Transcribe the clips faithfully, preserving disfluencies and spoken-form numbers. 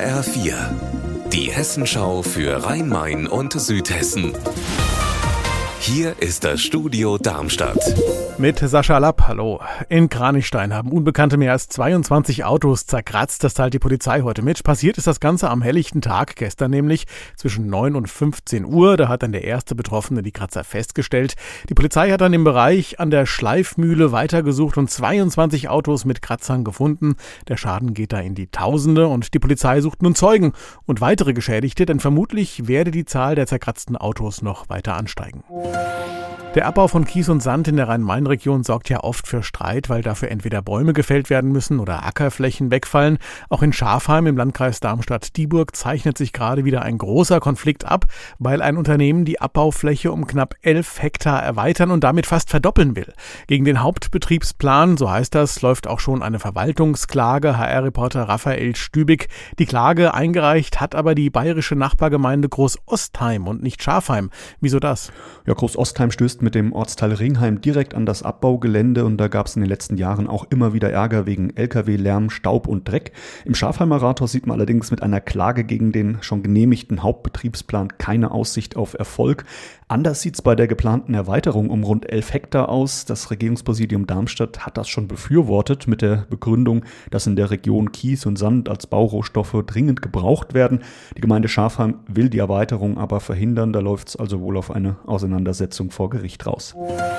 H R vier, die Hessenschau für Rhein-Main und Südhessen. Hier ist das Studio Darmstadt. Mit Sascha Lapp, hallo. In Kranichstein haben Unbekannte mehr als zweiundzwanzig Autos zerkratzt. Das teilt die Polizei heute mit. Passiert ist das Ganze am helllichten Tag, gestern nämlich, zwischen neun und fünfzehn Uhr. Da hat dann der erste Betroffene die Kratzer festgestellt. Die Polizei hat dann im Bereich an der Schleifmühle weitergesucht und zweiundzwanzig Autos mit Kratzern gefunden. Der Schaden geht da in die Tausende und die Polizei sucht nun Zeugen und weitere Geschädigte, denn vermutlich werde die Zahl der zerkratzten Autos noch weiter ansteigen. Der Abbau von Kies und Sand in der Rhein-Main-Region sorgt ja oft für Streit, weil dafür entweder Bäume gefällt werden müssen oder Ackerflächen wegfallen. Auch in Schafheim im Landkreis Darmstadt-Dieburg zeichnet sich gerade wieder ein großer Konflikt ab, weil ein Unternehmen die Abbaufläche um knapp elf Hektar erweitern und damit fast verdoppeln will. Gegen den Hauptbetriebsplan, so heißt das, läuft auch schon eine Verwaltungsklage. H R-Reporter Raphael Stübig. Die Klage eingereicht hat aber die bayerische Nachbargemeinde Groß-Ostheim und nicht Schafheim. Wieso das? Ja, Groß-Ostheim stößt mit dem Ortsteil Ringheim direkt an das Abbaugelände und da gab es in den letzten Jahren auch immer wieder Ärger wegen L K W-Lärm, Staub und Dreck. Im Schafheimer Rathaus sieht man allerdings mit einer Klage gegen den schon genehmigten Hauptbetriebsplan keine Aussicht auf Erfolg. Anders sieht es bei der geplanten Erweiterung um rund elf Hektar aus. Das Regierungspräsidium Darmstadt hat das schon befürwortet mit der Begründung, dass in der Region Kies und Sand als Baurohstoffe dringend gebraucht werden. Die Gemeinde Schafheim will die Erweiterung aber verhindern. Da läuft es also wohl auf eine Auseinandersetzung vor Gericht raus.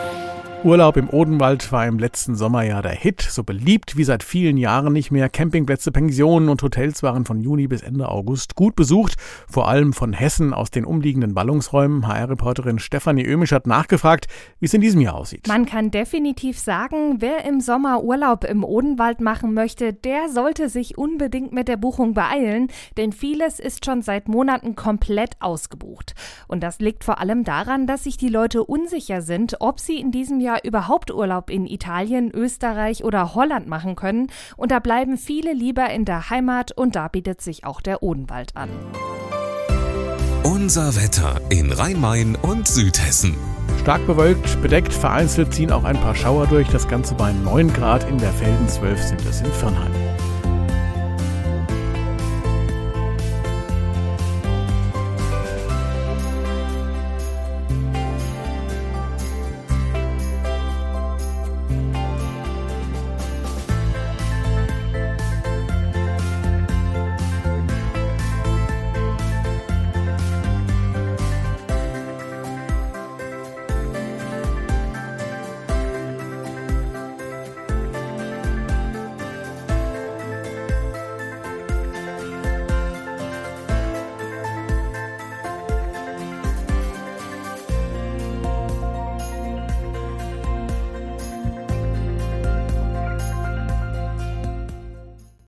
Urlaub im Odenwald war im letzten Sommer ja der Hit, so beliebt wie seit vielen Jahren nicht mehr. Campingplätze, Pensionen und Hotels waren von Juni bis Ende August gut besucht, vor allem von Hessen aus den umliegenden Ballungsräumen. H R-Reporterin Stefanie Ömisch hat nachgefragt, wie es in diesem Jahr aussieht. Man kann definitiv sagen, wer im Sommer Urlaub im Odenwald machen möchte, der sollte sich unbedingt mit der Buchung beeilen, denn vieles ist schon seit Monaten komplett ausgebucht. Und das liegt vor allem daran, dass sich die Leute unsicher sind, ob sie in diesem Jahr überhaupt Urlaub in Italien, Österreich oder Holland machen können. Und da bleiben viele lieber in der Heimat und da bietet sich auch der Odenwald an. Unser Wetter in Rhein-Main und Südhessen. Stark bewölkt, bedeckt, vereinzelt ziehen auch ein paar Schauer durch. Das Ganze bei neun Grad, in der Felden zwölf sind es in Viernheim.